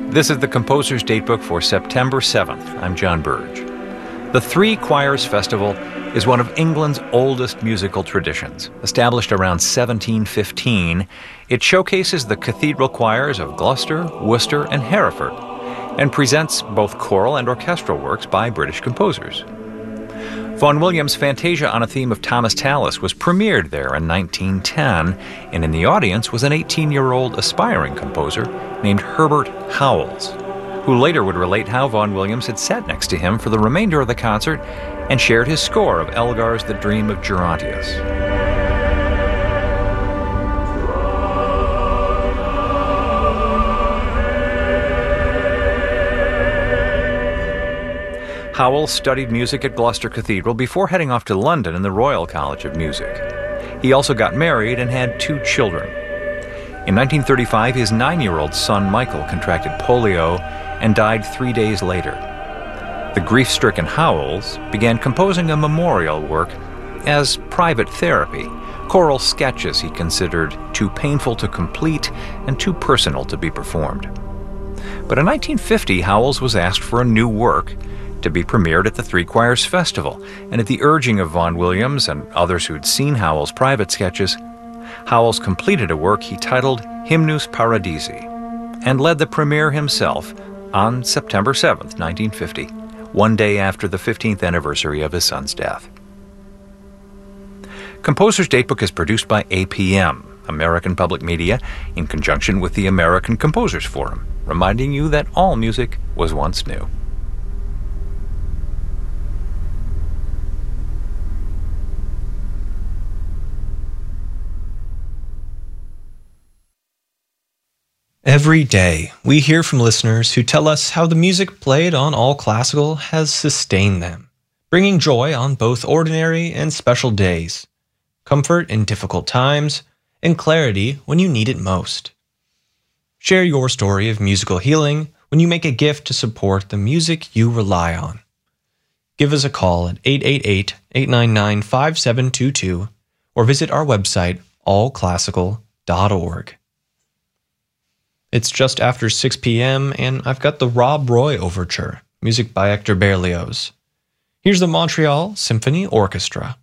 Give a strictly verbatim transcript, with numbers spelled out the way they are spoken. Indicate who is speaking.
Speaker 1: This is the Composer's Datebook for September seventh. I'm John Burge. The Three Choirs Festival is one of England's oldest musical traditions. Established around seventeen fifteen, it showcases the cathedral choirs of Gloucester, Worcester, and Hereford, and presents both choral and orchestral works by British composers. Vaughan Williams' Fantasia on a Theme of Thomas Tallis was premiered there in nineteen ten, and in the audience was an eighteen-year-old aspiring composer named Herbert Howells, who later would relate how Vaughan Williams had sat next to him for the remainder of the concert and shared his score of Elgar's The Dream of Gerontius. Howells studied music at Gloucester Cathedral before heading off to London in the Royal College of Music. He also got married and had two children. In nineteen thirty-five, his nine-year-old son Michael contracted polio and died three days later. The grief-stricken Howells began composing a memorial work as private therapy, choral sketches he considered too painful to complete and too personal to be performed. But in nineteen fifty, Howells was asked for a new work to be premiered at the Three Choirs Festival, and at the urging of Vaughan Williams and others who'd seen Howells' private sketches, Howells completed a work he titled Hymnus Paradisi, and led the premiere himself on September seventh, nineteen fifty, one day after the fifteenth anniversary of his son's death. Composer's Datebook is produced by A P M, American Public Media, in conjunction with the American Composers Forum, reminding you that all music was once new.
Speaker 2: Every day, we hear from listeners who tell us how the music played on All Classical has sustained them, bringing joy on both ordinary and special days, comfort in difficult times, and clarity when you need it most. Share your story of musical healing when you make a gift to support the music you rely on. Give us a call at eight eight eight, eight nine nine, five seven two two or visit our website, all classical dot org. It's just after six p.m. and I've got the Rob Roy Overture, music by Hector Berlioz. Here's the Montreal Symphony Orchestra.